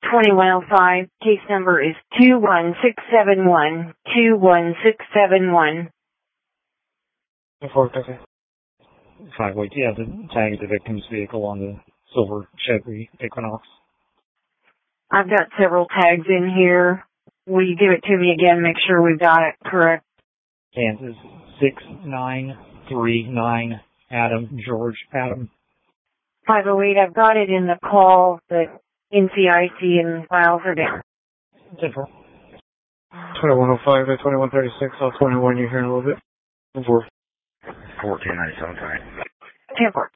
2105. Case number is 21671. 21671. 5, wait, yeah, the tag of the victim's vehicle on the silver Chevy Equinox. I've got several tags in here. Will you give it to me again? Make sure we've got it correct. Kansas 6939 Adam, George Adam. 508, I've got it in the call, but NCIC and files are down. 10-4. 2105 to 2136, all 21, you're hearing a little bit. 10-4. 1497, sorry. 10-4.